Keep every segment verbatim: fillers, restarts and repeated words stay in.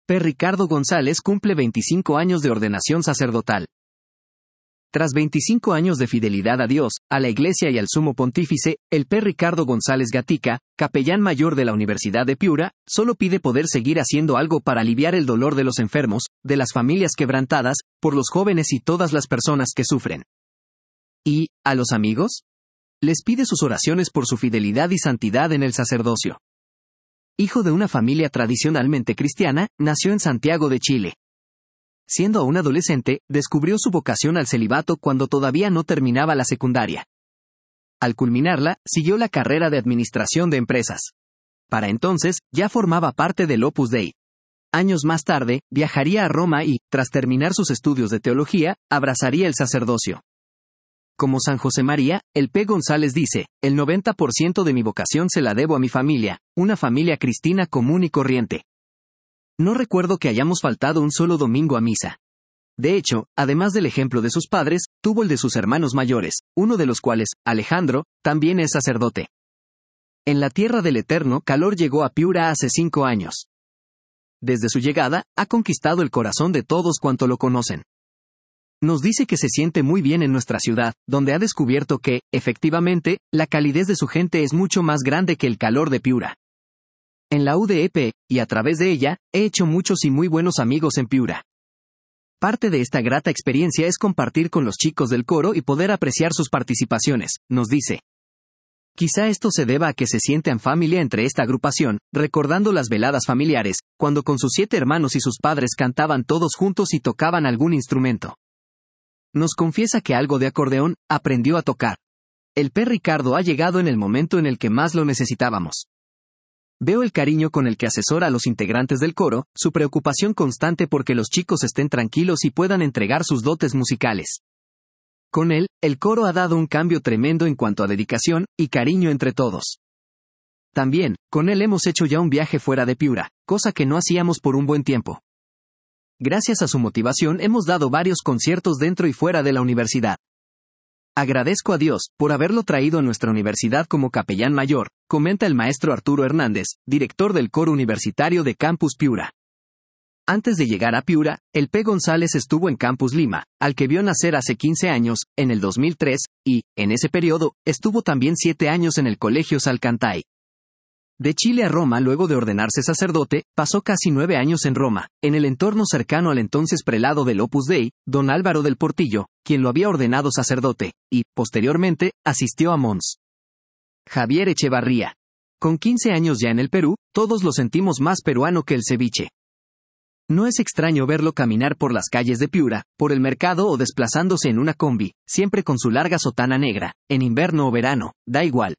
P. Ricardo González cumple veinticinco años de ordenación sacerdotal. Tras veinticinco años de fidelidad a Dios, a la Iglesia y al Sumo Pontífice, el P. Ricardo González Gatica, capellán mayor de la Universidad de Piura, solo pide poder seguir haciendo algo para aliviar el dolor de los enfermos, de las familias quebrantadas, por los jóvenes y todas las personas que sufren. ¿Y, a los amigos? Les pide sus oraciones por su fidelidad y santidad en el sacerdocio. Hijo de una familia tradicionalmente cristiana, nació en Santiago de Chile. Siendo aún adolescente, descubrió su vocación al celibato cuando todavía no terminaba la secundaria. Al culminarla, siguió la carrera de administración de empresas. Para entonces, ya formaba parte del Opus Dei. Años más tarde, viajaría a Roma y, tras terminar sus estudios de teología, abrazaría el sacerdocio. Como San José María, el P. González dice, el noventa por ciento de mi vocación se la debo a mi familia, una familia cristina común y corriente. No recuerdo que hayamos faltado un solo domingo a misa. De hecho, además del ejemplo de sus padres, tuvo el de sus hermanos mayores, uno de los cuales, Alejandro, también es sacerdote. En la tierra del eterno calor llegó a Piura hace cinco años. Desde su llegada, ha conquistado el corazón de todos cuanto lo conocen. Nos dice que se siente muy bien en nuestra ciudad, donde ha descubierto que, efectivamente, la calidez de su gente es mucho más grande que el calor de Piura. En la U D E P, y a través de ella, he hecho muchos y muy buenos amigos en Piura. Parte de esta grata experiencia es compartir con los chicos del coro y poder apreciar sus participaciones, nos dice. Quizá esto se deba a que se siente en familia entre esta agrupación, recordando las veladas familiares, cuando con sus siete hermanos y sus padres cantaban todos juntos y tocaban algún instrumento. Nos confiesa que algo de acordeón aprendió a tocar. El P. Ricardo ha llegado en el momento en el que más lo necesitábamos. Veo el cariño con el que asesora a los integrantes del coro, su preocupación constante porque los chicos estén tranquilos y puedan entregar sus dotes musicales. Con él, el coro ha dado un cambio tremendo en cuanto a dedicación y cariño entre todos. También, con él hemos hecho ya un viaje fuera de Piura, cosa que no hacíamos por un buen tiempo. Gracias a su motivación hemos dado varios conciertos dentro y fuera de la universidad. Agradezco a Dios por haberlo traído a nuestra universidad como capellán mayor, comenta el maestro Arturo Hernández, director del coro universitario de Campus Piura. Antes de llegar a Piura, el P. González estuvo en Campus Lima, al que vio nacer hace quince años, en el dos mil tres, y, en ese periodo, estuvo también siete años en el Colegio Salcantay. De Chile a Roma luego de ordenarse sacerdote, pasó casi nueve años en Roma, en el entorno cercano al entonces prelado del Opus Dei, don Álvaro del Portillo, quien lo había ordenado sacerdote, y, posteriormente, asistió a Mons. Javier Echevarría. Con quince años ya en el Perú, todos lo sentimos más peruano que el ceviche. No es extraño verlo caminar por las calles de Piura, por el mercado o desplazándose en una combi, siempre con su larga sotana negra, en invierno o verano, da igual.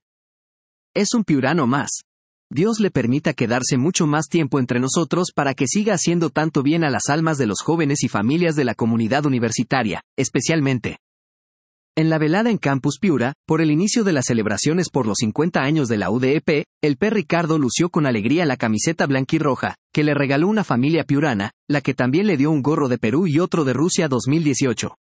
Es un piurano más. Dios le permita quedarse mucho más tiempo entre nosotros para que siga haciendo tanto bien a las almas de los jóvenes y familias de la comunidad universitaria, especialmente. En la velada en Campus Piura, por el inicio de las celebraciones por los cincuenta años de la U D E P, el P. Ricardo lució con alegría la camiseta blanquirroja, que le regaló una familia piurana, la que también le dio un gorro de Perú y otro de Rusia dos mil dieciocho.